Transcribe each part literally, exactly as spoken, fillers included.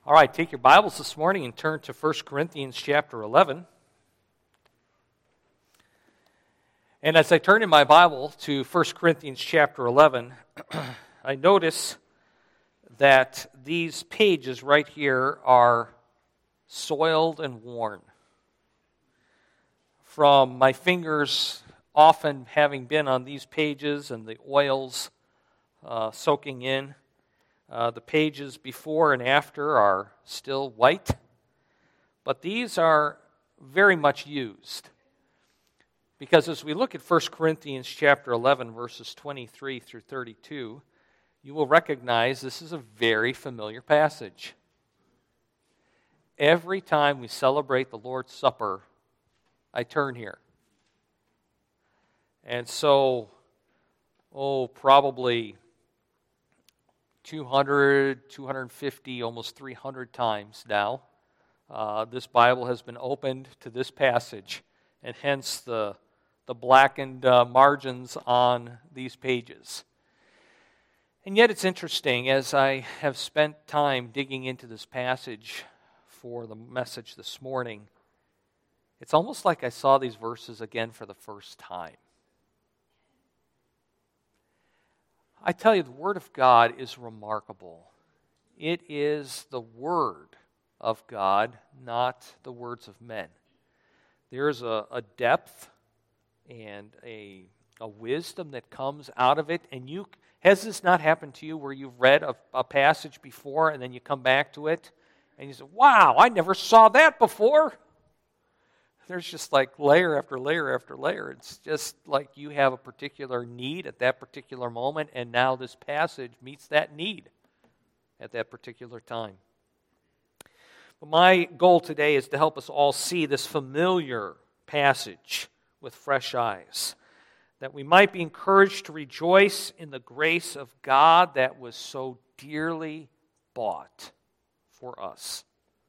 All right, take your Bibles this morning and turn to First Corinthians chapter eleven. And as I turn in my Bible to First Corinthians chapter eleven, I notice that these pages right here are soiled and worn. From my fingers often having been on these pages and the oils uh, soaking in, Uh, the pages before and after are still white, but these are very much used. Because as we look at First Corinthians chapter eleven, verses twenty-three through thirty-two, you will recognize this is a very familiar passage. Every time we celebrate the Lord's Supper, I turn here. And so, oh, probably two hundred, two hundred fifty, almost three hundred times now, uh, this Bible has been opened to this passage, and hence the, the blackened uh, margins on these pages. And yet it's interesting, as I have spent time digging into this passage for the message this morning, it's almost like I saw these verses again for the first time. I tell you, the Word of God is remarkable. It is the Word of God, not the words of men. There is a, a depth and a, a wisdom that comes out of it. And you has this not happened to you where you've read a, a passage before and then you come back to it and you say, wow, I never saw that before. There's just like layer after layer after layer. It's just like you have a particular need at that particular moment, and now this passage meets that need at that particular time. But my goal today is to help us all see this familiar passage with fresh eyes, that we might be encouraged to rejoice in the grace of God that was so dearly bought for us.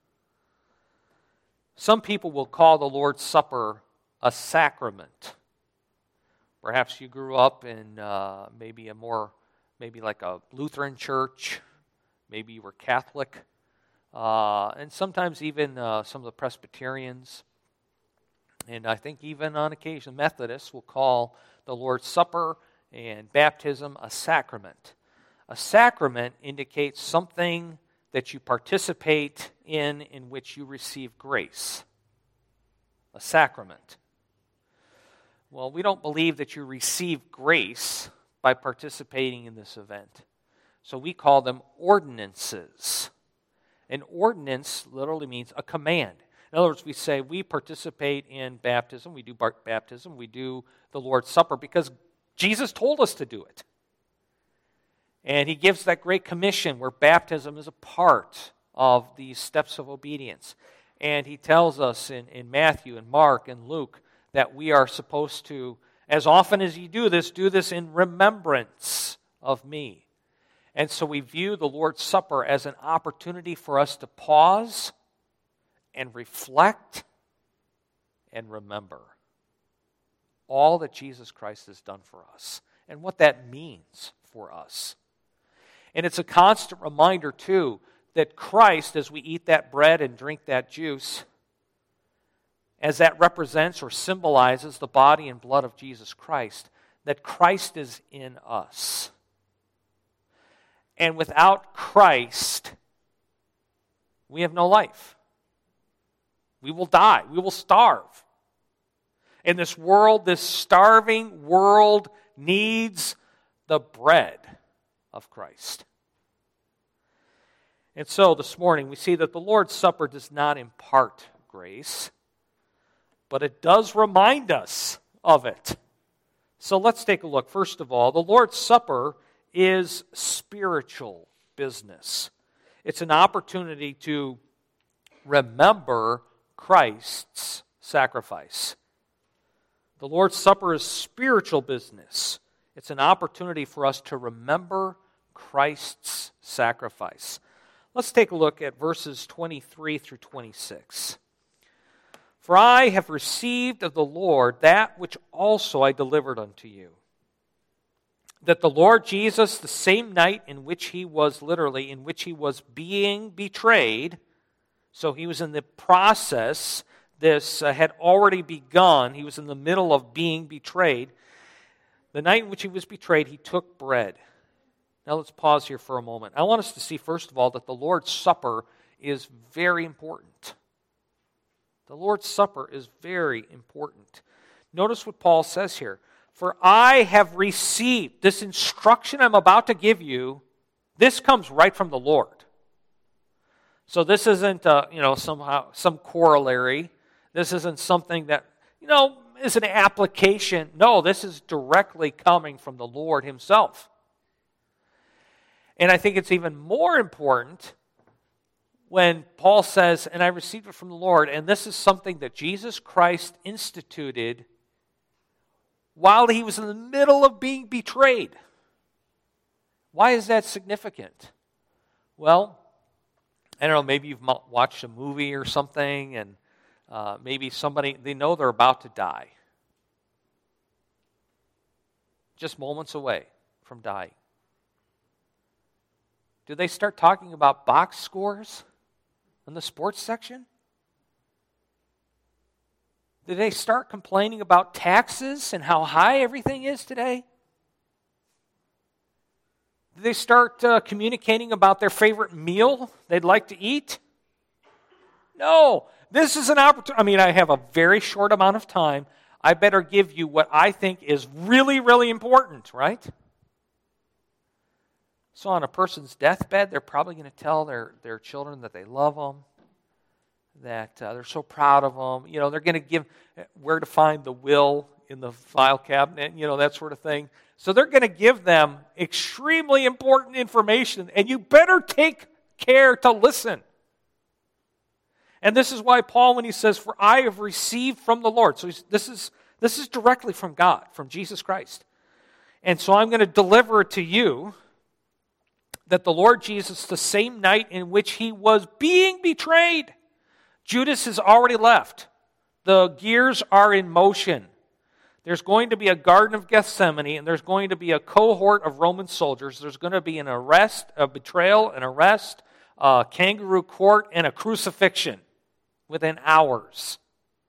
Some people will call the Lord's Supper a sacrament. Perhaps you grew up in uh, maybe a more, maybe like a Lutheran church. Maybe you were Catholic. Uh, and sometimes even uh, some of the Presbyterians. And I think even on occasion Methodists will call the Lord's Supper and baptism a sacrament. A sacrament indicates something that you participate in, in which you receive grace. A sacrament. Well, we don't believe that you receive grace by participating in this event. So we call them ordinances. An ordinance literally means a command. In other words, we say we participate in baptism, we do baptism, we do the Lord's Supper because Jesus told us to do it. And he gives that great commission where baptism is a part of these steps of obedience. And he tells us in, in Matthew and Mark and Luke that we are supposed to, as often as you do this, do this in remembrance of me. And so we view the Lord's Supper as an opportunity for us to pause and reflect and remember all that Jesus Christ has done for us and what that means for us. And it's a constant reminder, too, that Christ, as we eat that bread and drink that juice, as that represents or symbolizes the body and blood of Jesus Christ, that Christ is in us. And without Christ, we have no life. We will die. We will starve. And this world, this starving world, needs the bread of Christ. And so this morning we see that the Lord's Supper does not impart grace, but it does remind us of it. So let's take a look. First of all, the Lord's Supper is spiritual business. It's an opportunity to remember Christ's sacrifice. The Lord's Supper is spiritual business. It's an opportunity for us to remember Christ's sacrifice. Let's take a look at verses twenty-three through twenty-six. For I have received of the Lord that which also I delivered unto you, that the Lord Jesus, the same night in which he was literally, in which he was being betrayed, so he was in the process, this uh, had already begun, he was in the middle of being betrayed. The night in which he was betrayed, he took bread. Now let's pause here for a moment. I want us to see, first of all, that the Lord's Supper is very important. The Lord's Supper is very important. Notice what Paul says here. For I have received this instruction I'm about to give you. This comes right from the Lord. So this isn't, uh, you know, somehow some corollary. This isn't something that, you know, is an application. No, this is directly coming from the Lord himself. And I think it's even more important when Paul says, and I received it from the Lord, and this is something that Jesus Christ instituted while he was in the middle of being betrayed. Why is that significant? Well, I don't know, maybe you've watched a movie or something, and uh, maybe somebody, they know they're about to die. Just moments away from dying. Do they start talking about box scores in the sports section? Do they start complaining about taxes and how high everything is today? Do they start uh, communicating about their favorite meal they'd like to eat? No. This is an opportunity. I mean, I have a very short amount of time. I better give you what I think is really, really important, right? So on a person's deathbed, they're probably going to tell their, their children that they love them, that uh, they're so proud of them. You know, they're going to give where to find the will in the file cabinet, you know, that sort of thing. So they're going to give them extremely important information, and you better take care to listen. And this is why Paul, when he says, for I have received from the Lord. So he's, this is this is directly from God, from Jesus Christ. And so I'm going to deliver it to you that the Lord Jesus, the same night in which he was being betrayed, Judas has already left. The gears are in motion. There's going to be a Garden of Gethsemane, and there's going to be a cohort of Roman soldiers. There's going to be an arrest, a betrayal, an arrest, a kangaroo court, and a crucifixion within hours.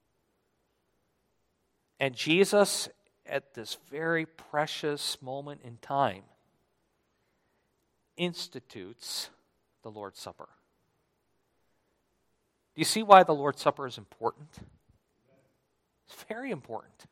And Jesus, at this very precious moment in time, institutes the Lord's Supper. Do you see why the Lord's Supper is important? It's very important.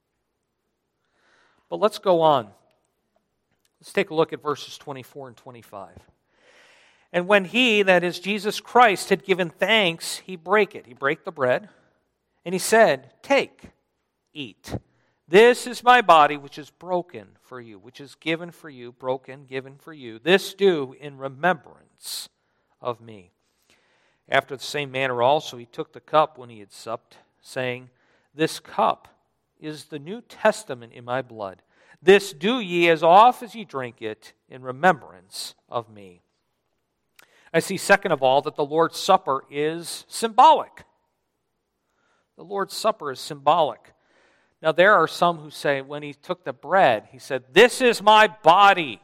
But let's go on. Let's take a look at verses twenty-four and twenty-five. And when he, that is Jesus Christ, had given thanks, he brake it. He brake the bread, and he said, take, eat. This is my body, which is broken for you, which is given for you, broken, given for you. This do in remembrance of me. After the same manner also he took the cup when he had supped, saying, this cup is the New Testament in my blood. This do ye as oft as ye drink it in remembrance of me. I see, second of all, that the Lord's Supper is symbolic. The Lord's Supper is symbolic. Now, there are some who say when he took the bread, he said, this is my body.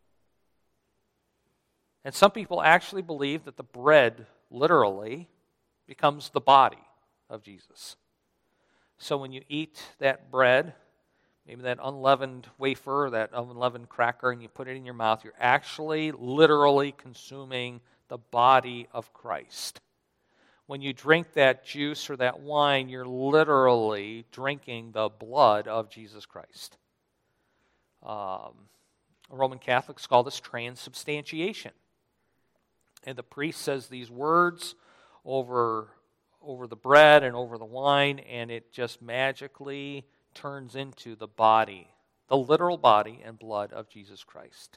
And some people actually believe that the bread literally becomes the body of Jesus. So when you eat that bread, maybe that unleavened wafer, that unleavened cracker, and you put it in your mouth, you're actually literally consuming the body of Christ. When you drink that juice or that wine, you're literally drinking the blood of Jesus Christ. Um, Roman Catholics call this transubstantiation. And the priest says these words over, over the bread and over the wine, and it just magically turns into the body, the literal body and blood of Jesus Christ.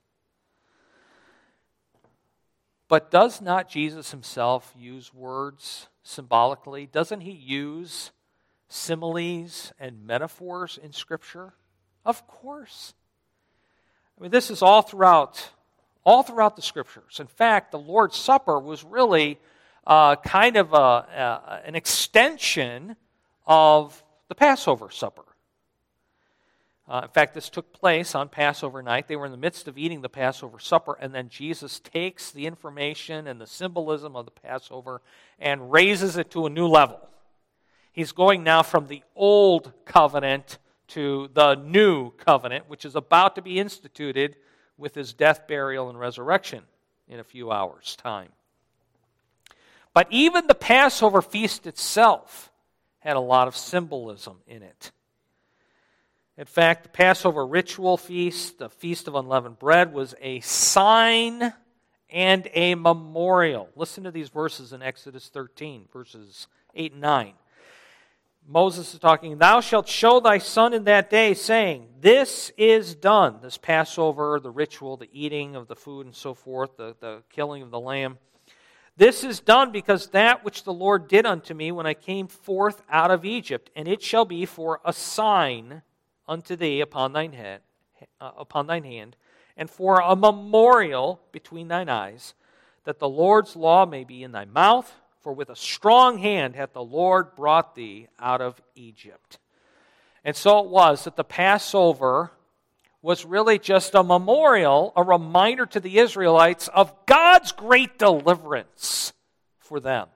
But does not Jesus himself use words symbolically? Doesn't he use similes and metaphors in Scripture? Of course. I mean, this is all throughout, all throughout the Scriptures. In fact, the Lord's Supper was really uh, kind of a, a, an extension of the Passover supper. Uh, in fact, this took place on Passover night. They were in the midst of eating the Passover supper, and then Jesus takes the information and the symbolism of the Passover and raises it to a new level. He's going now from the old covenant to the new covenant, which is about to be instituted with his death, burial, and resurrection in a few hours' time. But even the Passover feast itself had a lot of symbolism in it. In fact, the Passover ritual feast, the Feast of Unleavened Bread, was a sign and a memorial. Listen to these verses in Exodus thirteen, verses eight and nine. Moses is talking, "Thou shalt show thy son in that day, saying, This is done." This Passover, the ritual, the eating of the food and so forth, the, the killing of the lamb. "This is done because that which the Lord did unto me when I came forth out of Egypt, and it shall be for a sign unto thee upon thine head, uh, upon thine hand, and for a memorial between thine eyes, that the Lord's law may be in thy mouth. For with a strong hand hath the Lord brought thee out of Egypt." And so it was that the Passover was really just a memorial, a reminder to the Israelites of God's great deliverance for them.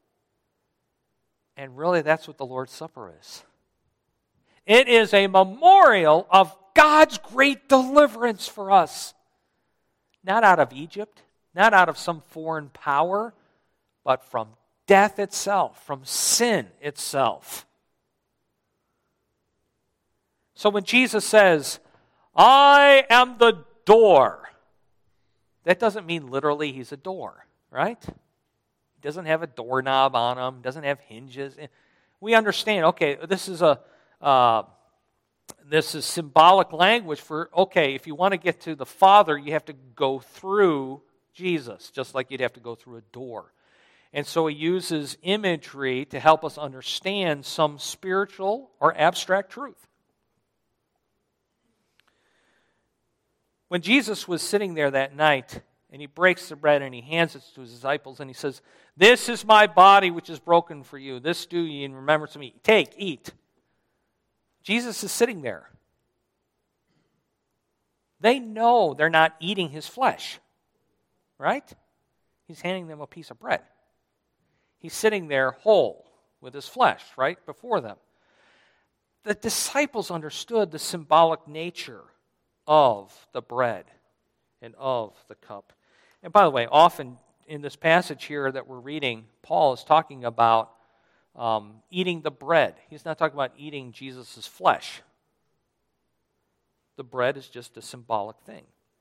And really, that's what the Lord's Supper is. It is a memorial of God's great deliverance for us. Not out of Egypt, not out of some foreign power, but from death itself, from sin itself. So when Jesus says, "I am the door," that doesn't mean literally he's a door, right? He doesn't have a doorknob on him, doesn't have hinges. We understand, okay, this is a uh, this is symbolic language for, okay, if you want to get to the Father, you have to go through Jesus, just like you'd have to go through a door. And so he uses imagery to help us understand some spiritual or abstract truth. When Jesus was sitting there that night, and he breaks the bread and he hands it to his disciples, and he says, "This is my body which is broken for you. This do ye in remembrance of me. Take, eat." Jesus is sitting there. They know they're not eating his flesh, right? He's handing them a piece of bread. He's sitting there whole with his flesh, right, before them. The disciples understood the symbolic nature of the bread and of the cup. And by the way, often in this passage here that we're reading, Paul is talking about um, eating the bread. He's not talking about eating Jesus' flesh. The bread is just a symbolic thing.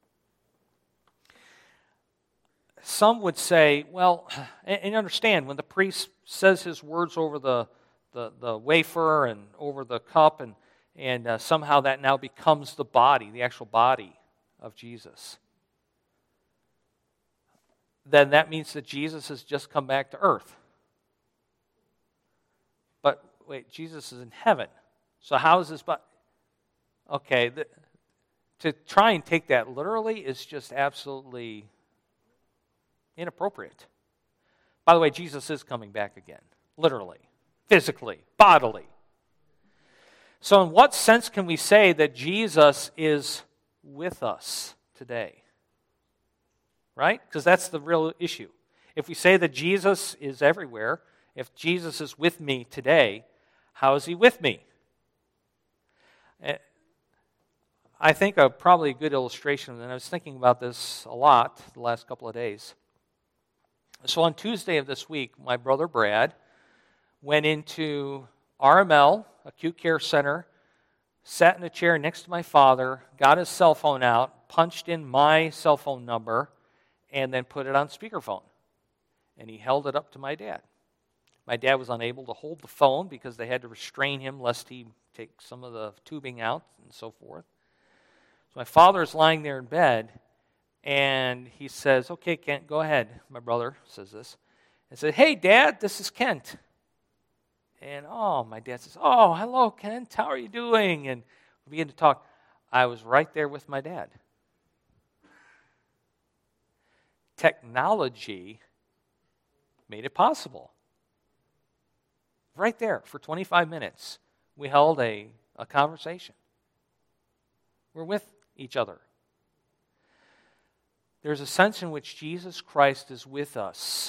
Some would say, well, and understand, when the priest says his words over the, the, the wafer and over the cup, and, and uh, somehow that now becomes the body, the actual body of Jesus, then that means that Jesus has just come back to earth. But wait, Jesus is in heaven. So how is this body? Okay, the, to try and take that literally is just absolutely inappropriate. By the way, Jesus is coming back again, literally, physically, bodily. So in what sense can we say that Jesus is with us today? Right? Because that's the real issue. If we say that Jesus is everywhere, if Jesus is with me today, how is he with me? I think a probably a good illustration, and I was thinking about this a lot the last couple of days. So on Tuesday of this week, my brother Brad went into R M L, Acute Care Center, sat in a chair next to my father, got his cell phone out, punched in my cell phone number, and then put it on speakerphone. And he held it up to my dad. My dad was unable to hold the phone because they had to restrain him lest he take some of the tubing out and so forth. So my father is lying there in bed, and he says, "Okay, Kent, go ahead." My brother says this. And said, "Hey, Dad, this is Kent." And, oh, my dad says, "Oh, hello, Kent. How are you doing?" And we begin to talk. I was right there with my dad. Technology made it possible. Right there for twenty-five minutes, we held a, a conversation. We're with each other. There's a sense in which Jesus Christ is with us.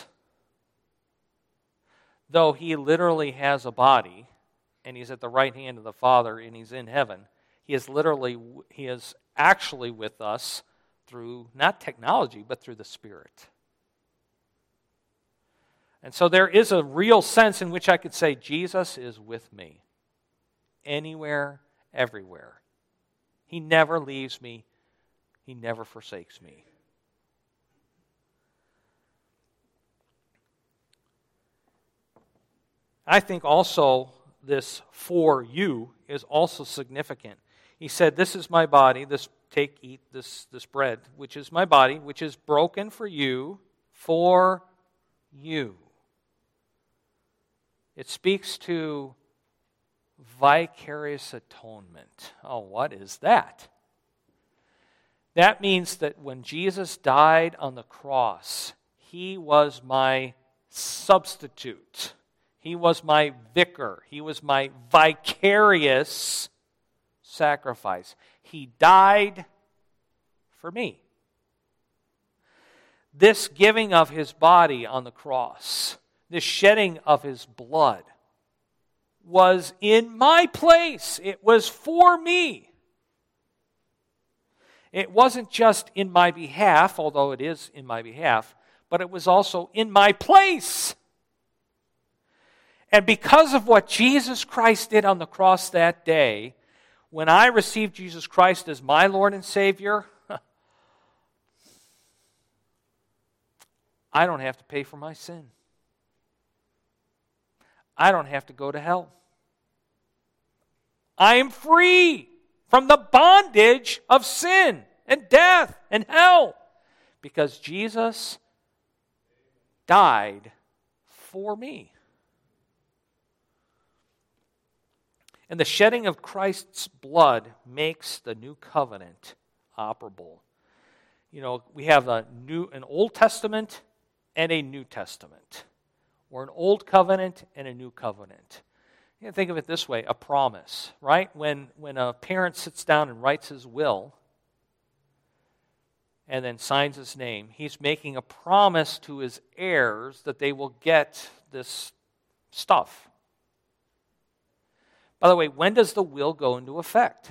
Though he literally has a body, and he's at the right hand of the Father, and he's in heaven, he is literally, he is actually with us through, not technology, but through the Spirit. And so there is a real sense in which I could say, Jesus is with me. Anywhere, everywhere. He never leaves me. He never forsakes me. I think also this for you is also significant. He said, this is my body, this take, eat this, this bread, which is my body, which is broken for you, for you. It speaks to vicarious atonement. Oh, what is that? That means that when Jesus died on the cross, he was my substitute. He was my vicar. He was my vicarious sacrifice. He died for me. This giving of his body on the cross, this shedding of his blood, was in my place. It was for me. It wasn't just in my behalf, although it is in my behalf, but it was also in my place. And because of what Jesus Christ did on the cross that day, when I received Jesus Christ as my Lord and Savior, I don't have to pay for my sin. I don't have to go to hell. I am free from the bondage of sin and death and hell because Jesus died for me. And the shedding of Christ's blood makes the new covenant operable. You know, we have a new, an Old Testament and a New Testament, or an Old Covenant and a New Covenant. You can think of it this way, a promise, right? When, when a parent sits down and writes his will and then signs his name, he's making a promise to his heirs that they will get this stuff. By the way, when does the will go into effect?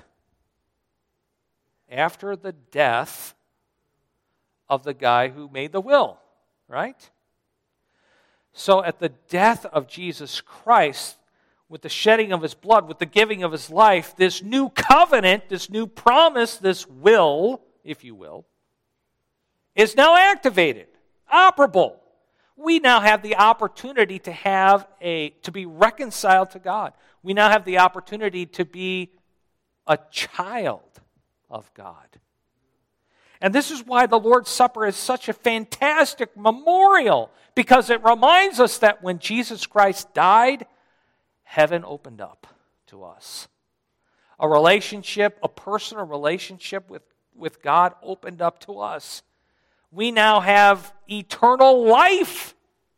After the death of the guy who made the will, right? So at the death of Jesus Christ, with the shedding of his blood, with the giving of his life, this new covenant, this new promise, this will, if you will, is now activated, operable. We now have the opportunity to have a to be reconciled to God. We now have the opportunity to be a child of God. And this is why the Lord's Supper is such a fantastic memorial, because it reminds us that when Jesus Christ died, heaven opened up to us. A relationship, a personal relationship with, with God opened up to us. We now have eternal life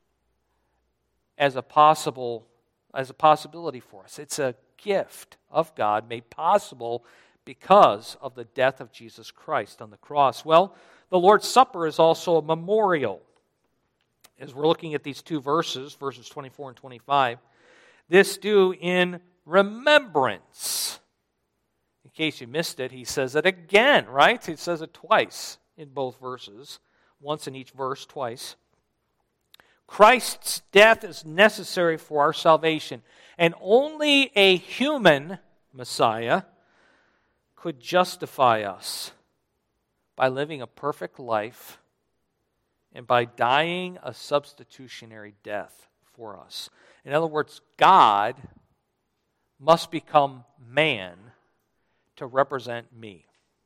as a possible, as a possibility for us. It's a gift of God made possible because of the death of Jesus Christ on the cross. Well, the Lord's Supper is also a memorial. As we're looking at these two verses, verses twenty-four and twenty-five, this do in remembrance. In case you missed it, he says it again, right? He says it twice in both verses. Once in each verse, twice. Christ's death is necessary for our salvation, and only a human Messiah could justify us by living a perfect life and by dying a substitutionary death for us. In other words, God must become man to represent me.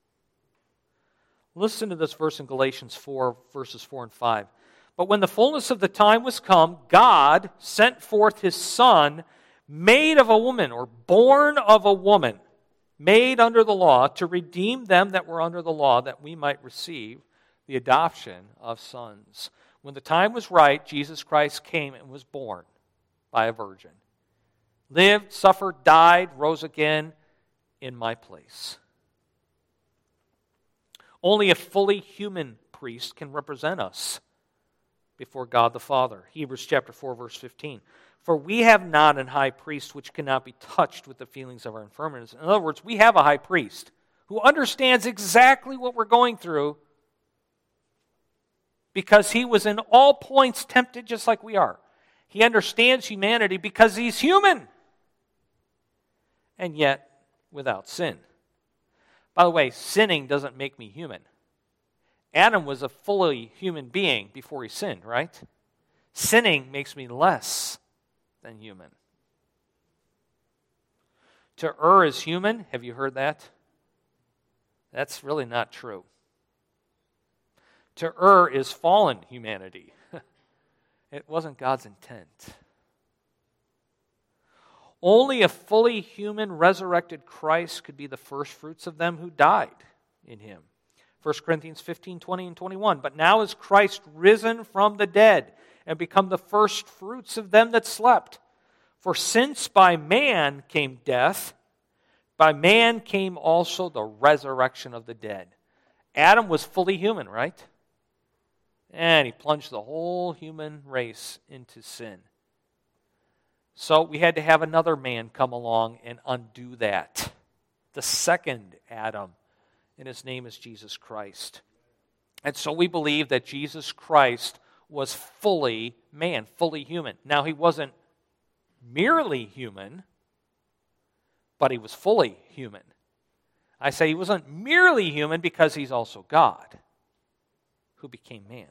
Listen to this verse in Galatians four, verses four and five. But when the fullness of the time was come, God sent forth his Son, made of a woman, or born of a woman, made under the law, to redeem them that were under the law, that we might receive the adoption of sons. When the time was right, Jesus Christ came and was born by a virgin. Lived, suffered, died, rose again in my place. Only a fully human priest can represent us before God the Father. Hebrews chapter four, verse fifteen. For we have not an high priest which cannot be touched with the feelings of our infirmities. In other words, we have a high priest who understands exactly what we're going through because he was in all points tempted just like we are. He understands humanity because he's human, and yet without sin. By the way, sinning doesn't make me human. Adam was a fully human being before he sinned, right? Sinning makes me less than human. To err is human. Have you heard that? That's really not true. To err is fallen humanity. It wasn't God's intent. Only a fully human resurrected Christ could be the first fruits of them who died in him. First Corinthians fifteen, twenty, and twenty-one. But now is Christ risen from the dead and become the first fruits of them that slept. For since by man came death, by man came also the resurrection of the dead. Adam was fully human, right? And he plunged the whole human race into sin. So we had to have another man come along and undo that. The second Adam, and his name is Jesus Christ. And so we believe that Jesus Christ was fully man, fully human. Now, he wasn't merely human, but he was fully human. I say he wasn't merely human because he's also God, who became man.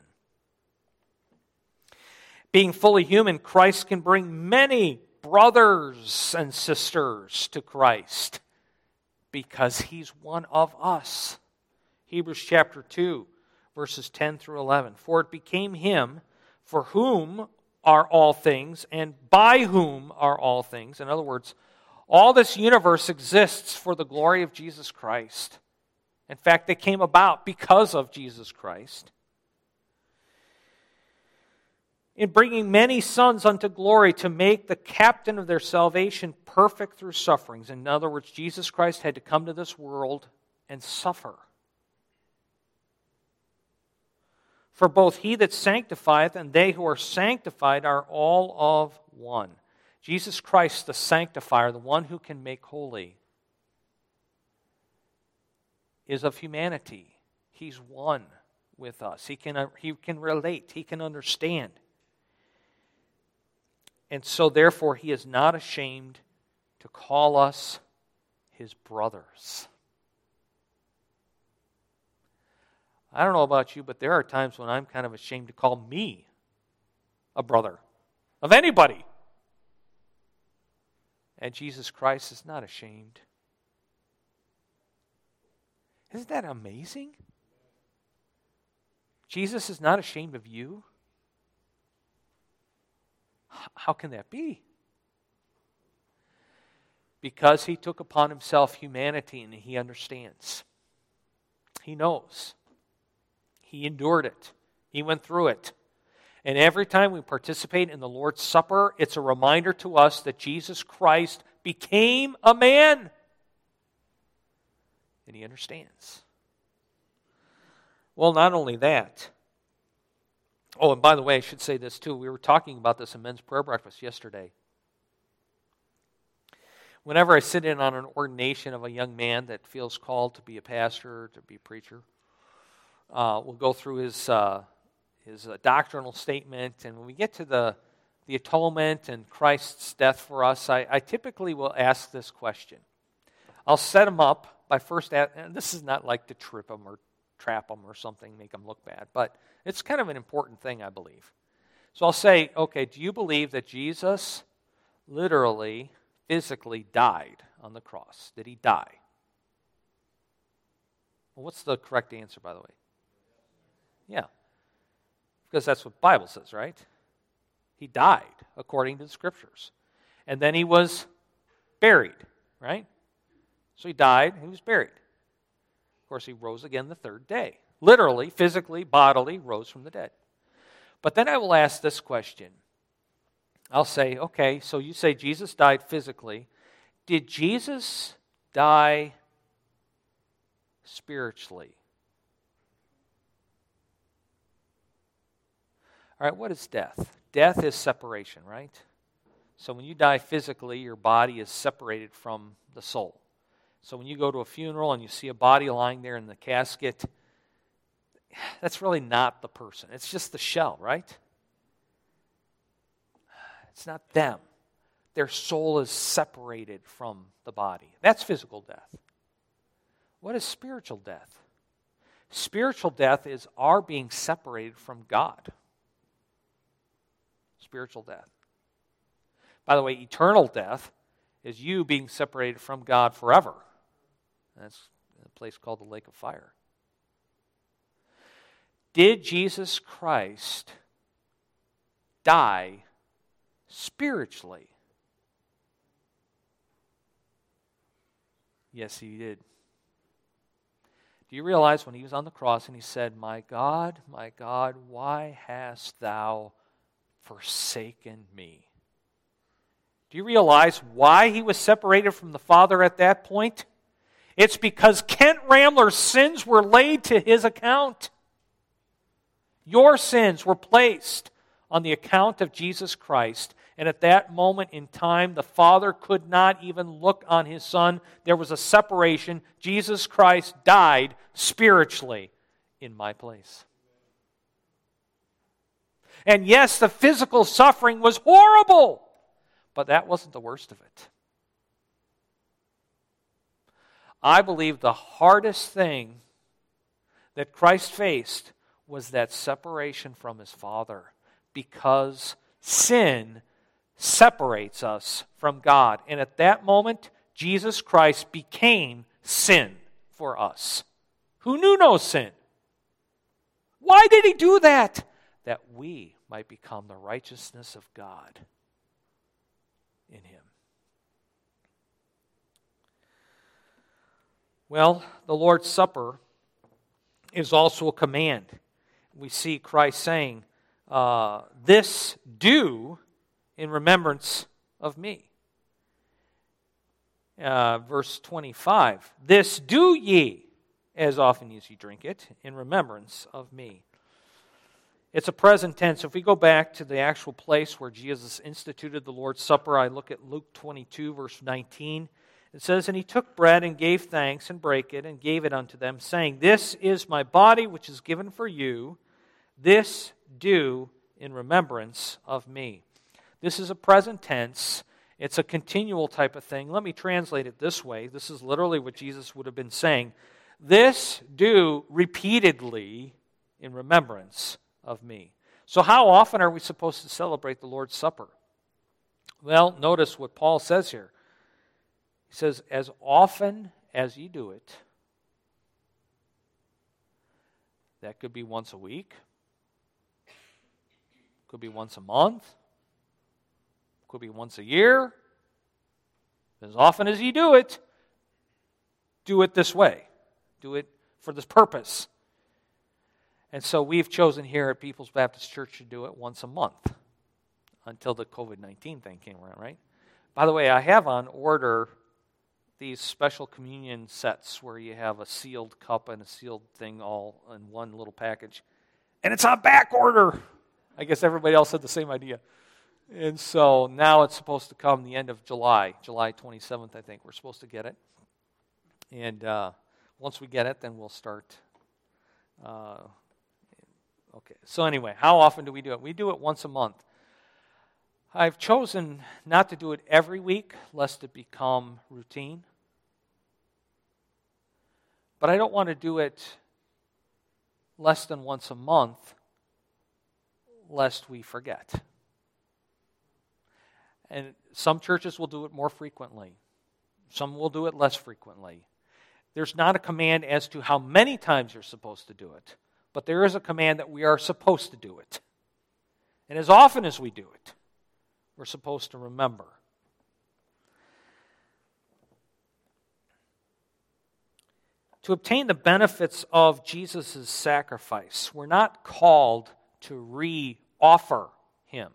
Being fully human, Christ can bring many brothers and sisters to Christ because he's one of us. Hebrews chapter two, verses ten through eleven. For it became him for whom are all things and by whom are all things. In other words, all this universe exists for the glory of Jesus Christ. In fact, they came about because of Jesus Christ. In bringing many sons unto glory to make the captain of their salvation perfect through sufferings. In other words, Jesus Christ had to come to this world and suffer. For both he that sanctifieth and they who are sanctified are all of one. Jesus Christ, the sanctifier, the one who can make holy, is of humanity. He's one with us. He can, he can relate. He can understand. And so, therefore, he is not ashamed to call us his brothers. I don't know about you, but there are times when I'm kind of ashamed to call me a brother of anybody. And Jesus Christ is not ashamed. Isn't that amazing? Jesus is not ashamed of you. How can that be? Because he took upon himself humanity and he understands. He knows. He endured it. He went through it. And every time we participate in the Lord's Supper, it's a reminder to us that Jesus Christ became a man. And he understands. Well, not only that. Oh, and by the way, I should say this too. We were talking about this in men's prayer breakfast yesterday. Whenever I sit in on an ordination of a young man that feels called to be a pastor, to be a preacher, uh, we'll go through his uh, his uh, doctrinal statement, and when we get to the the atonement and Christ's death for us, I, I typically will ask this question. I'll set him up by first, at, and this is not like to trip him or trap them or something, make them look bad. But it's kind of an important thing, I believe. So I'll say, okay, do you believe that Jesus literally, physically died on the cross? Did he die? Well, what's the correct answer, by the way? Yeah. Because that's what the Bible says, right? He died according to the Scriptures. And then he was buried, right? So he died and he was buried. Of course, he rose again the third day. Literally, physically, bodily, rose from the dead. But then I will ask this question. I'll say, okay, so you say Jesus died physically. Did Jesus die spiritually? All right, what is death? Death is separation, right? So when you die physically, your body is separated from the soul. So when you go to a funeral and you see a body lying there in the casket, that's really not the person. It's just the shell, right? It's not them. Their soul is separated from the body. That's physical death. What is spiritual death? Spiritual death is our being separated from God. Spiritual death. By the way, eternal death is you being separated from God forever. That's a place called the lake of fire. Did Jesus Christ die spiritually? Yes, he did. Do you realize when he was on the cross and he said, "My God, my God, why hast thou forsaken me?" Do you realize why he was separated from the Father at that point? It's because Kent Ramler's sins were laid to his account. Your sins were placed on the account of Jesus Christ. And at that moment in time, the Father could not even look on his Son. There was a separation. Jesus Christ died spiritually in my place. And yes, the physical suffering was horrible, but that wasn't the worst of it. I believe the hardest thing that Christ faced was that separation from his Father, because sin separates us from God. And at that moment, Jesus Christ became sin for us, who knew no sin. Why did he do that? That we might become the righteousness of God in him. Well, the Lord's Supper is also a command. We see Christ saying, uh, "This do in remembrance of me." Uh, verse twenty-five, "This do ye as often as ye drink it in remembrance of me." It's a present tense. If we go back to the actual place where Jesus instituted the Lord's Supper, I look at Luke twenty-two, verse nineteen. It says, "And he took bread and gave thanks and brake it and gave it unto them, saying, This is my body which is given for you. This do in remembrance of me." This is a present tense. It's a continual type of thing. Let me translate it this way. This is literally what Jesus would have been saying. This do repeatedly in remembrance of me. So how often are we supposed to celebrate the Lord's Supper? Well, notice what Paul says here. He says, "As often as you do it." That could be once a week. Could be once a month. Could be once a year. As often as you do it, do it this way. Do it for this purpose. And so we've chosen here at People's Baptist Church to do it once a month until the covid nineteen thing came around, right? By the way, I have on order these special communion sets where you have a sealed cup and a sealed thing all in one little package. And it's on back order. I guess everybody else had the same idea. And so now it's supposed to come the end of July, July twenty-seventh, I think. We're supposed to get it. And uh, once we get it, then we'll start. Uh, okay. So anyway, how often do we do it? We do it once a month. I've chosen not to do it every week, lest it become routine. But I don't want to do it less than once a month, lest we forget. And some churches will do it more frequently. Some will do it less frequently. There's not a command as to how many times you're supposed to do it, but there is a command that we are supposed to do it. And as often as we do it, we're supposed to remember. To obtain the benefits of Jesus' sacrifice, we're not called to re-offer him,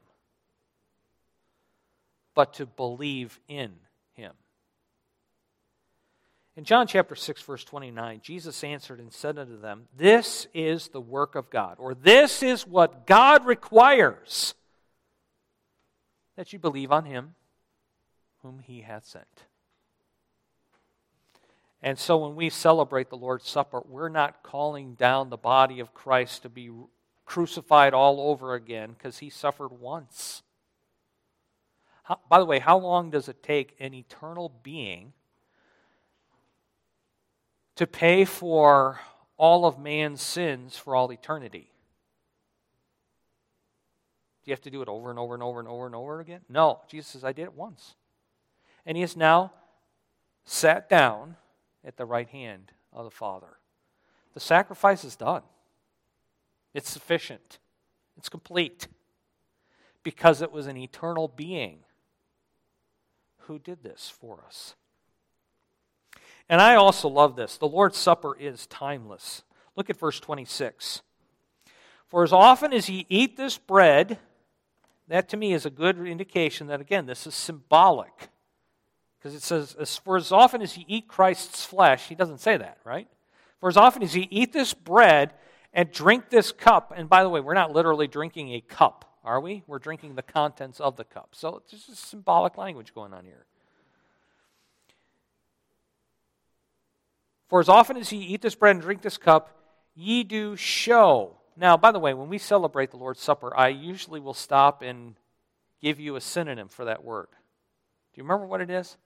but to believe in him. In John chapter six, verse twenty-nine, Jesus answered and said unto them, this is the work of God, or this is what God requires, that you believe on him whom he hath sent. And so when we celebrate the Lord's Supper, we're not calling down the body of Christ to be crucified all over again because he suffered once. How, by the way, how long does it take an eternal being to pay for all of man's sins for all eternity? Do you have to do it over and over and over and over and over again? No. Jesus says, I did it once. And he is now sat down at the right hand of the Father. The sacrifice is done. It's sufficient. It's complete. Because it was an eternal being who did this for us. And I also love this. The Lord's Supper is timeless. Look at verse twenty-six. For as often as ye eat this bread, that to me is a good indication that, again, this is symbolic. Because it says, for as often as ye eat Christ's flesh, he doesn't say that, right? For as often as ye eat this bread and drink this cup, and by the way, we're not literally drinking a cup, are we? We're drinking the contents of the cup. So it's just symbolic language going on here. For as often as ye eat this bread and drink this cup, ye do show. Now, by the way, when we celebrate the Lord's Supper, I usually will stop and give you a synonym for that word. Do you remember what it is?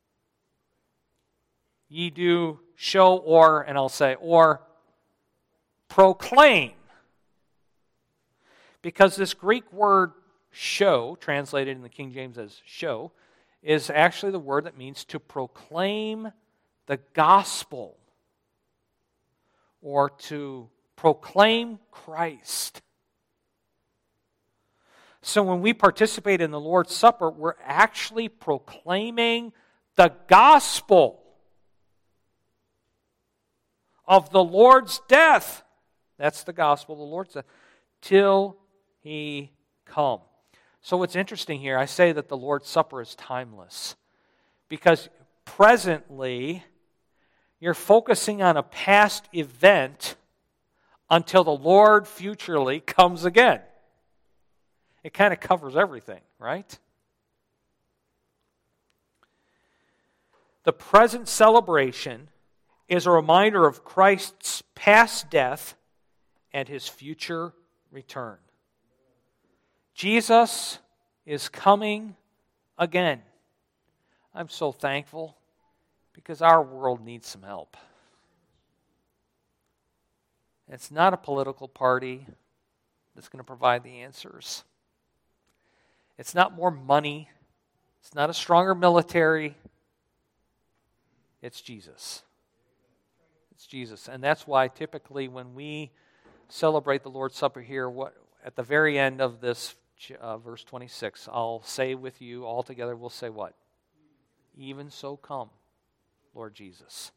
Ye do show or, and I'll say, or proclaim. Because this Greek word show, translated in the King James as show, is actually the word that means to proclaim the gospel or to proclaim Christ. So when we participate in the Lord's Supper, we're actually proclaiming the gospel of the Lord's death. That's the gospel of the Lord's death. Till he come. So what's interesting here, I say that the Lord's Supper is timeless. Because presently, you're focusing on a past event until the Lord futurely comes again. It kind of covers everything, right? The present celebration is a reminder of Christ's past death and his future return. Jesus is coming again. I'm so thankful because our world needs some help. It's not a political party that's going to provide the answers. It's not more money. It's not a stronger military. It's Jesus. It's Jesus. And that's why typically when we celebrate the Lord's Supper here, what at the very end of this uh, verse twenty-six, I'll say with you all together, we'll say what? Even so come, Lord Jesus.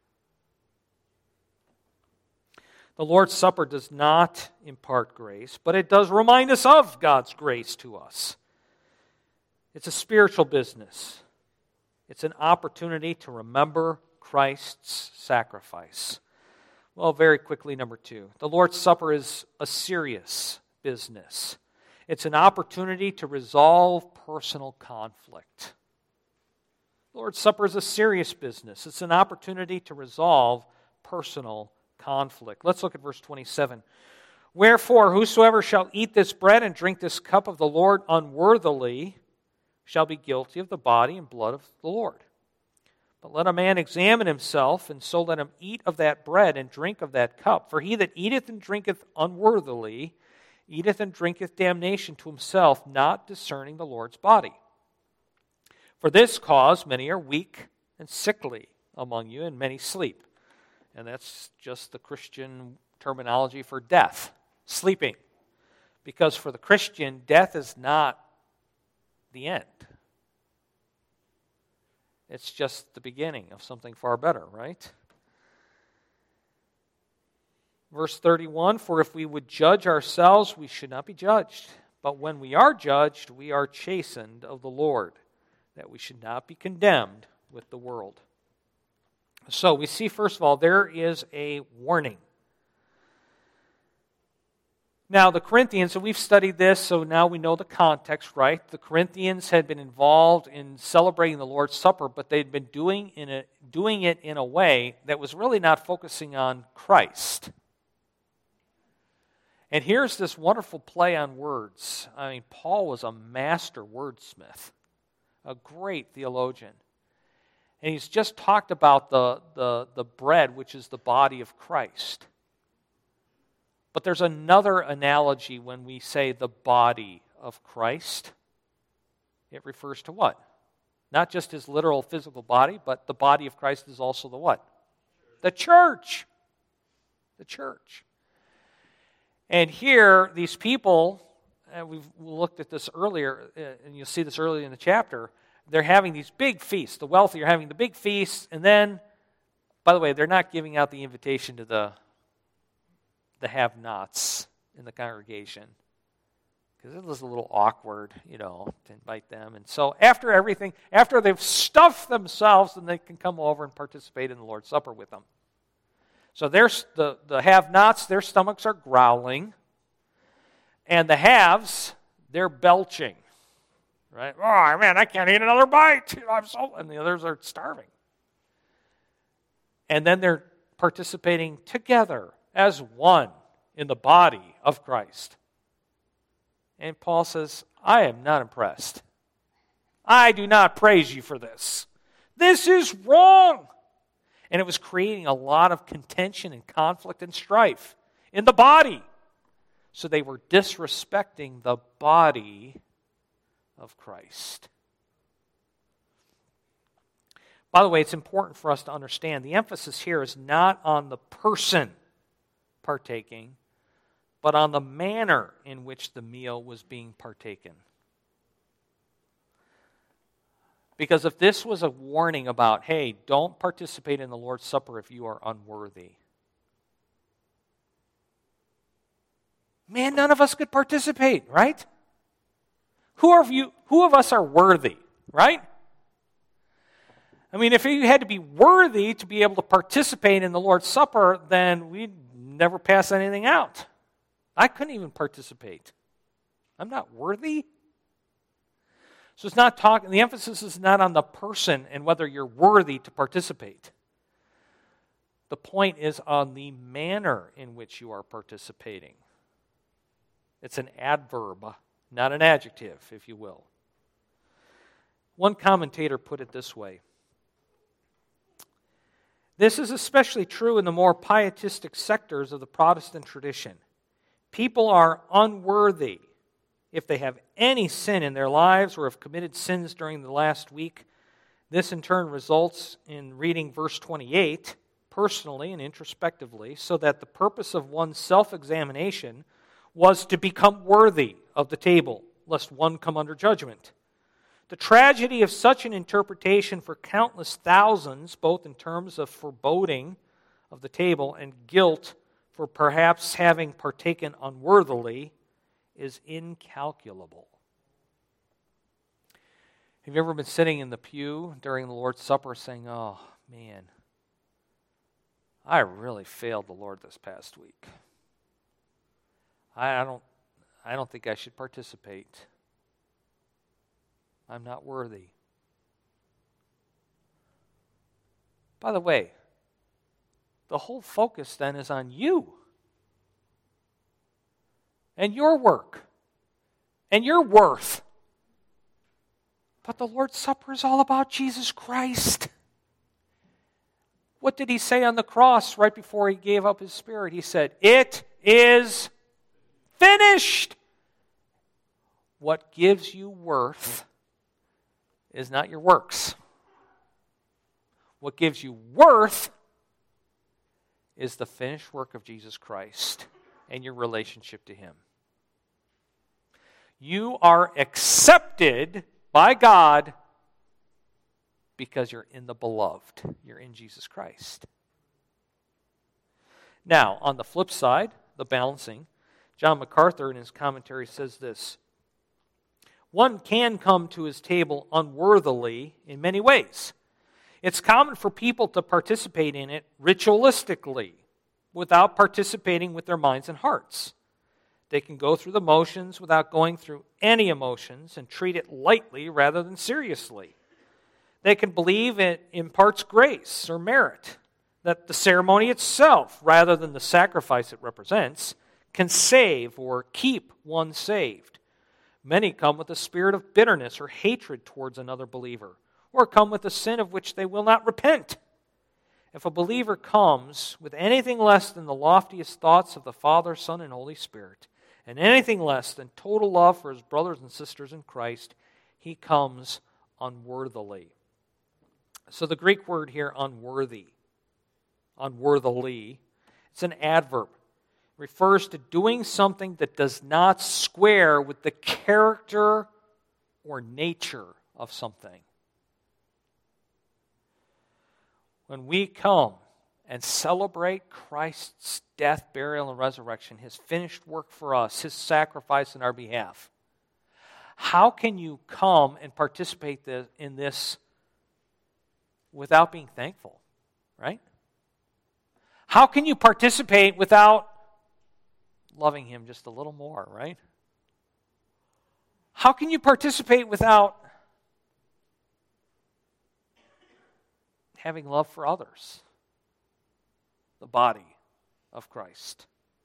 The Lord's Supper does not impart grace, but it does remind us of God's grace to us. It's a spiritual business. It's an opportunity to remember Christ's sacrifice. Well, very quickly, number two. The Lord's Supper is a serious business. It's an opportunity to resolve personal conflict. The Lord's Supper is a serious business. It's an opportunity to resolve personal conflict. Let's look at verse twenty-seven. Wherefore, whosoever shall eat this bread and drink this cup of the Lord unworthily shall be guilty of the body and blood of the Lord. But let a man examine himself, and so let him eat of that bread and drink of that cup. For he that eateth and drinketh unworthily eateth and drinketh damnation to himself, not discerning the Lord's body. For this cause many are weak and sickly among you, and many sleep. And that's just the Christian terminology for death, sleeping. Because for the Christian, death is not the end. It's just the beginning of something far better, right? Verse thirty-one, for if we would judge ourselves, we should not be judged. But when we are judged, we are chastened of the Lord, that we should not be condemned with the world. So we see, first of all, there is a warning. Now, the Corinthians, so we've studied this, so now we know the context, right? The Corinthians had been involved in celebrating the Lord's Supper, but they'd been doing, in a, doing it in a way that was really not focusing on Christ. And here's this wonderful play on words. I mean, Paul was a master wordsmith, a great theologian. And he's just talked about the, the, the bread, which is the body of Christ. But there's another analogy when we say the body of Christ. It refers to what? Not just his literal physical body, but the body of Christ is also the what? The church. The church. And here, these people, and we've looked at this earlier, and you'll see this earlier in the chapter, they're having these big feasts. The wealthy are having the big feasts, and then, by the way, they're not giving out the invitation to the the have-nots in the congregation, because it was a little awkward, you know, to invite them. And so after everything, after they've stuffed themselves, then they can come over and participate in the Lord's Supper with them. So there's the, the have-nots, their stomachs are growling, and the haves, they're belching, right? Oh, man, I can't eat another bite. I'm so, and the others are starving. And then they're participating together as one in the body of Christ. And Paul says, I am not impressed. I do not praise you for this. This is wrong. And it was creating a lot of contention and conflict and strife in the body. So they were disrespecting the body of Christ. By the way, it's important for us to understand the emphasis here is not on the person partaking, but on the manner in which the meal was being partaken. Because if this was a warning about, hey, don't participate in the Lord's Supper if you are unworthy, man, none of us could participate, right? Who are you? Who of us are worthy, right? I mean, if you had to be worthy to be able to participate in the Lord's Supper, then we'd never pass anything out. I couldn't even participate. I'm not worthy. So it's not talking, the emphasis is not on the person and whether you're worthy to participate. The point is on the manner in which you are participating. It's an adverb, not an adjective, if you will. One commentator put it this way. This is especially true in the more pietistic sectors of the Protestant tradition. People are unworthy if they have any sin in their lives or have committed sins during the last week. This in turn results in reading verse twenty-eight personally and introspectively, so that the purpose of one's self-examination was to become worthy of the table, lest one come under judgment. The tragedy of such an interpretation for countless thousands, both in terms of foreboding of the table and guilt for perhaps having partaken unworthily, is incalculable. Have you ever been sitting in the pew during the Lord's Supper saying, oh, man, I really failed the Lord this past week. I don't, I don't think I should participate. I'm not worthy. By the way, the whole focus then is on you and your work and your worth. But the Lord's Supper is all about Jesus Christ. What did he say on the cross right before he gave up his spirit? He said, "It is finished." What gives you worth is not your works. What gives you worth is the finished work of Jesus Christ and your relationship to him. You are accepted by God because you're in the beloved. You're in Jesus Christ. Now, on the flip side, the balancing, John MacArthur in his commentary says this: one can come to his table unworthily in many ways. It's common for people to participate in it ritualistically, without participating with their minds and hearts. They can go through the motions without going through any emotions and treat it lightly rather than seriously. They can believe it imparts grace or merit, that the ceremony itself, rather than the sacrifice it represents, can save or keep one saved. Many come with a spirit of bitterness or hatred towards another believer, or come with a sin of which they will not repent. If a believer comes with anything less than the loftiest thoughts of the Father, Son, and Holy Spirit, and anything less than total love for his brothers and sisters in Christ, he comes unworthily. So the Greek word here, unworthy, unworthily, it's an adverb. It refers to doing something that does not square with the character or nature of something. When we come and celebrate Christ's death, burial, and resurrection, his finished work for us, his sacrifice in our behalf, how can you come and participate in this without being thankful, right? How can you participate without loving him just a little more, right? How can you participate without having love for others? The body of Christ.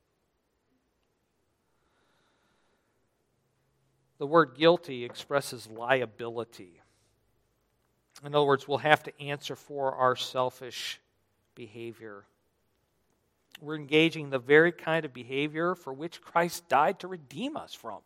The word guilty expresses liability. In other words, we'll have to answer for our selfish behavior. We're engaging the very kind of behavior for which Christ died to redeem us from.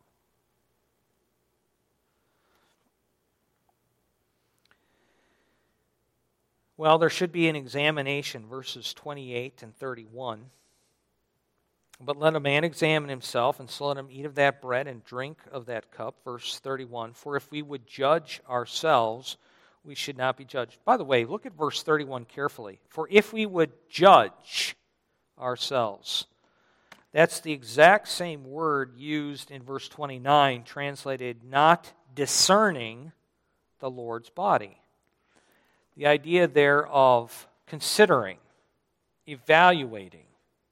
Well, there should be an examination, verses twenty-eight and thirty-one. But let a man examine himself, and so let him eat of that bread and drink of that cup. Verse thirty-one, for if we would judge ourselves, we should not be judged. By the way, look at verse thirty-one carefully. For if we would judge ourselves. That's the exact same word used in verse twenty-nine, translated not discerning the Lord's body. The idea there of considering, evaluating.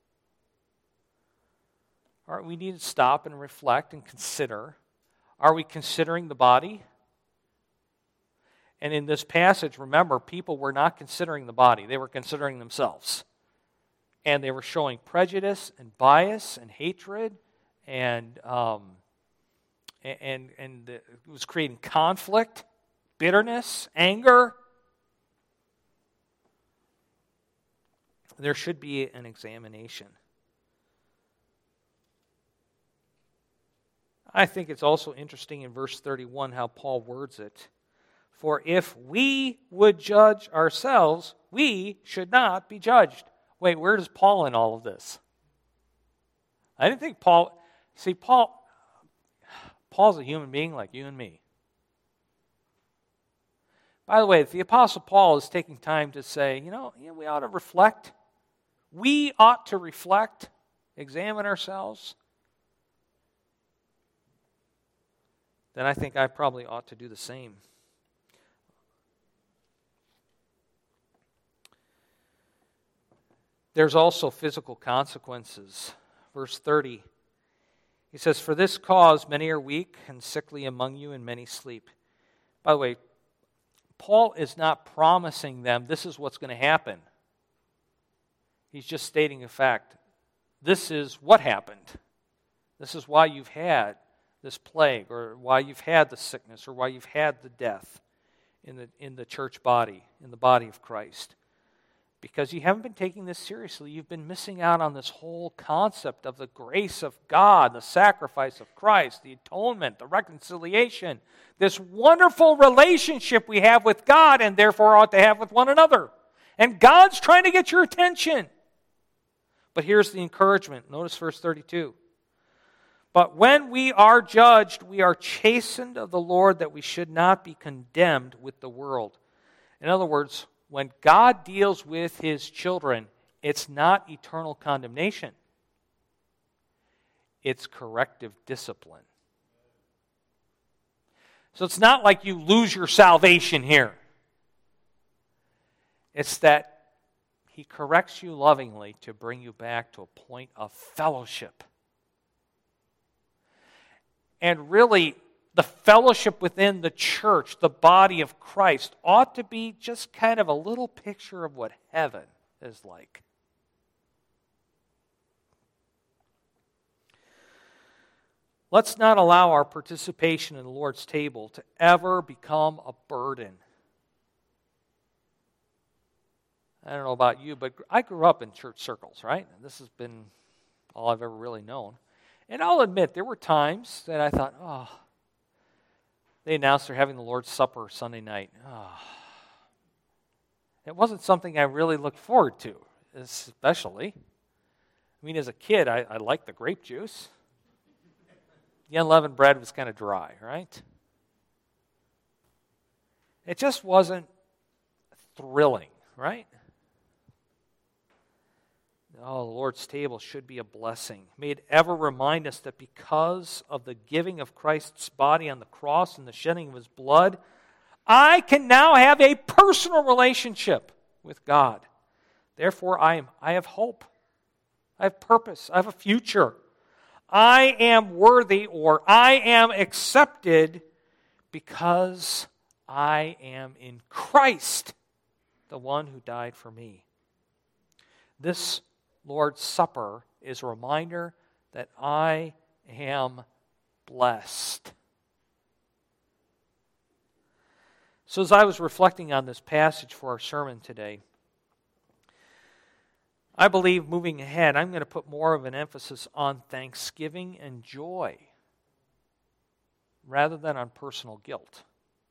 All right, we need to stop and reflect and consider. Are we considering the body? And in this passage, remember, people were not considering the body. They were considering themselves. And they were showing prejudice and bias and hatred, and um, and and it was creating conflict, bitterness, anger. There should be an examination. I think it's also interesting in verse thirty-one how Paul words it. For if we would judge ourselves, we should not be judged. Wait, where does Paul in all of this? I didn't think Paul... See, Paul... Paul's a human being like you and me. By the way, if the Apostle Paul is taking time to say, you know, you know we ought to reflect. We ought to reflect, examine ourselves. Then I think I probably ought to do the same. There's also physical consequences. Verse thirty, he says, for this cause many are weak and sickly among you, and many sleep. By the way, Paul is not promising them this is what's going to happen. He's just stating a fact. This is what happened. This is why you've had this plague, or why you've had the sickness, or why you've had the death in the in the church body, in the body of Christ. Because you haven't been taking this seriously. You've been missing out on this whole concept of the grace of God, the sacrifice of Christ, the atonement, the reconciliation, this wonderful relationship we have with God and therefore ought to have with one another. And God's trying to get your attention. But here's the encouragement. Notice verse thirty-two. But when we are judged, we are chastened of the Lord, that we should not be condemned with the world. In other words, when God deals with his children, it's not eternal condemnation. It's corrective discipline. So it's not like you lose your salvation here. It's that he corrects you lovingly to bring you back to a point of fellowship. And really, the fellowship within the church, the body of Christ, ought to be just kind of a little picture of what heaven is like. Let's not allow our participation in the Lord's table to ever become a burden. I don't know about you, but I grew up in church circles, right? And this has been all I've ever really known. And I'll admit, there were times that I thought, oh, they announced they're having the Lord's Supper Sunday night. Oh. It wasn't something I really looked forward to, especially. I mean, as a kid, I, I liked the grape juice. The unleavened bread was kind of dry, right? It just wasn't thrilling, right? Oh, the Lord's table should be a blessing. May it ever remind us that because of the giving of Christ's body on the cross and the shedding of his blood, I can now have a personal relationship with God. Therefore, I am I have hope. I have purpose. I have a future. I am worthy, or I am accepted because I am in Christ, the one who died for me. This Lord's Supper is a reminder that I am blessed. So as I was reflecting on this passage for our sermon today, I believe moving ahead, I'm going to put more of an emphasis on thanksgiving and joy rather than on personal guilt.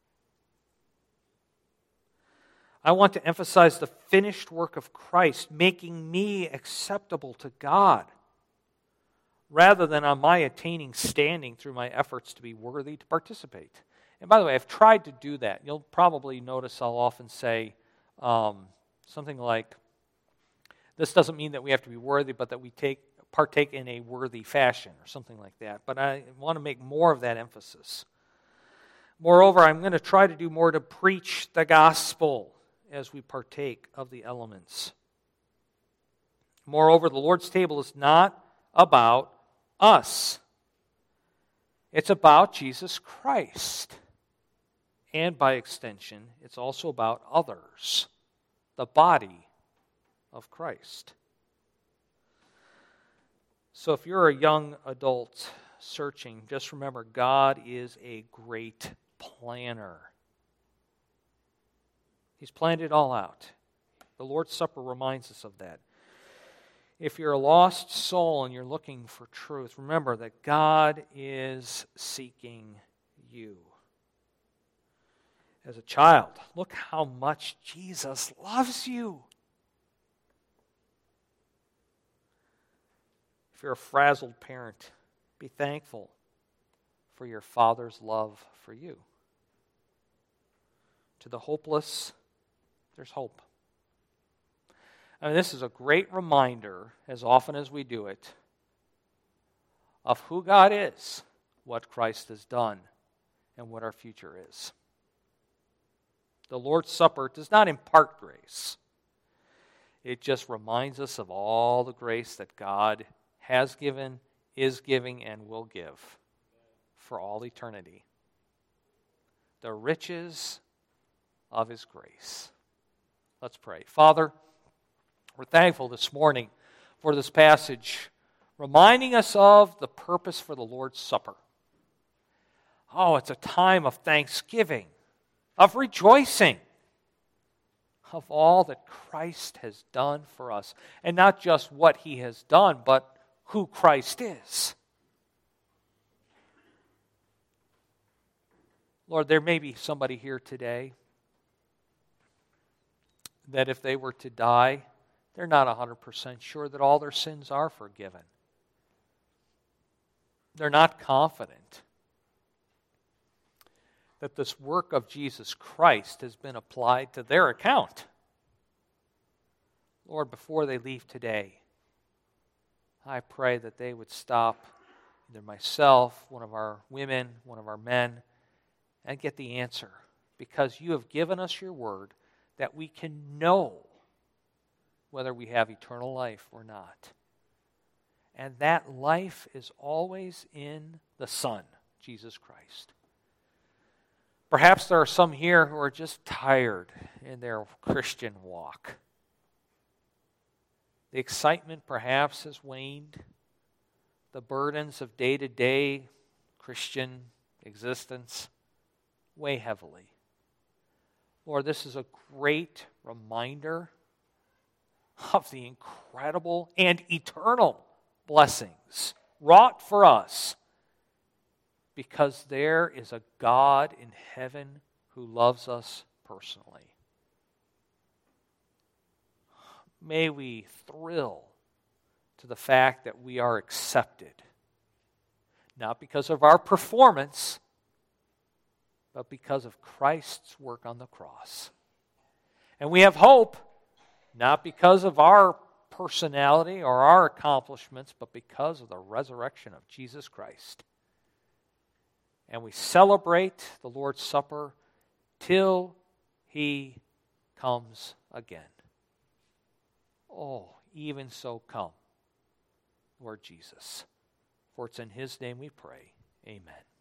I want to emphasize the finished work of Christ, making me acceptable to God, rather than on my attaining standing through my efforts to be worthy to participate. And by the way, I've tried to do that. You'll probably notice I'll often say um, something like, this doesn't mean that we have to be worthy, but that we take partake in a worthy fashion, or something like that. But I want to make more of that emphasis. Moreover, I'm going to try to do more to preach the gospel as we partake of the elements. Moreover, the Lord's table is not about us. It's about Jesus Christ. And by extension, it's also about others, the body of Christ. So if you're a young adult searching, just remember God is a great planner. He's planned it all out. The Lord's Supper reminds us of that. If you're a lost soul and you're looking for truth, remember that God is seeking you. As a child, look how much Jesus loves you. If you're a frazzled parent, be thankful for your Father's love for you. To the hopeless, there's hope. I mean, this is a great reminder, as often as we do it, of who God is, what Christ has done, and what our future is. The Lord's Supper does not impart grace. It just reminds us of all the grace that God has given, is giving, and will give for all eternity. The riches of His grace. Let's pray. Father, we're thankful this morning for this passage, reminding us of the purpose for the Lord's Supper. Oh, it's a time of thanksgiving, of rejoicing, of all that Christ has done for us. And not just what He has done, but who Christ is. Lord, there may be somebody here today that if they were to die, they're not one hundred percent sure that all their sins are forgiven. They're not confident that this work of Jesus Christ has been applied to their account. Lord, before they leave today, I pray that they would stop, either myself, one of our women, one of our men, and get the answer. Because you have given us your word that we can know whether we have eternal life or not. And that life is always in the Son, Jesus Christ. Perhaps there are some here who are just tired in their Christian walk. The excitement perhaps has waned. The burdens of day-to-day Christian existence weigh heavily. Lord, this is a great reminder of the incredible and eternal blessings wrought for us, because there is a God in heaven who loves us personally. May we thrill to the fact that we are accepted, not because of our performance, but because of Christ's work on the cross. And we have hope, not because of our personality or our accomplishments, but because of the resurrection of Jesus Christ. And we celebrate the Lord's Supper till He comes again. Oh, even so come, Lord Jesus. For it's in His name we pray. Amen.